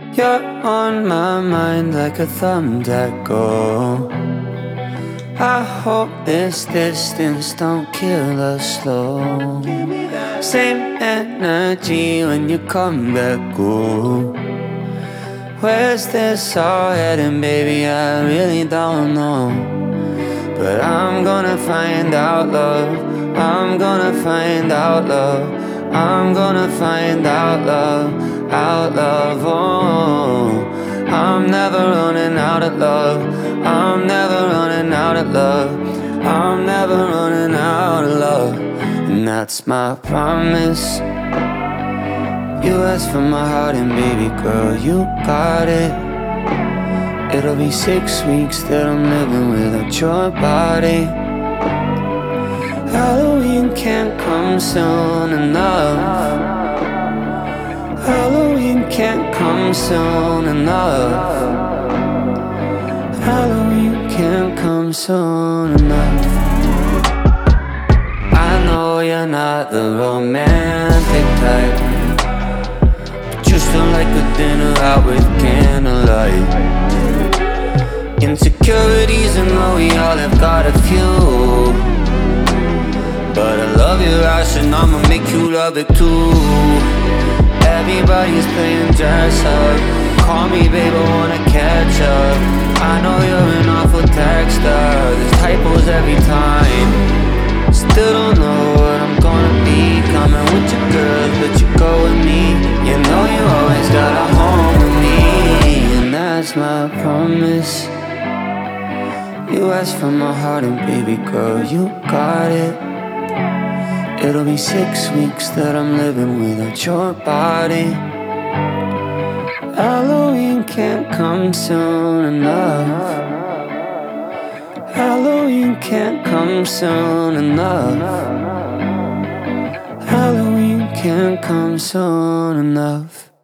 You're on my mind like a thumbtack go. I hope this distance don't kill us slow. Same energy when you come back, ooh. Where's this all heading, baby? I really don't know. But I'm gonna find out, love. I'm gonna find out, love. I'm gonna find out, love. Out, love, oh. I'm never running out of love. I'm never running out of love. I'm never running out of love. And that's my promise. You asked for my heart and baby girl, you got it. It'll be 6 weeks that I'm living without your body. Halloween can't come soon enough. Halloween can't come soon enough. Halloween can't come soon enough. I know you're not the romantic type, but you still like a dinner out with candlelight. Insecurities and we all have got a few, but I love your ass and I'ma make you love it too. Everybody's playing dress up. Call me babe, I wanna catch up. I know you're an awful texter. There's typos every time. Still don't know what I'm gonna be. Coming with your girls, but you go with me. You know you always got a home with me, and that's my promise. You asked for my heart and baby girl, you got it. It'll be 6 weeks that I'm living without your body. Halloween can't come soon enough. Halloween can't come soon enough. Halloween can't come soon enough.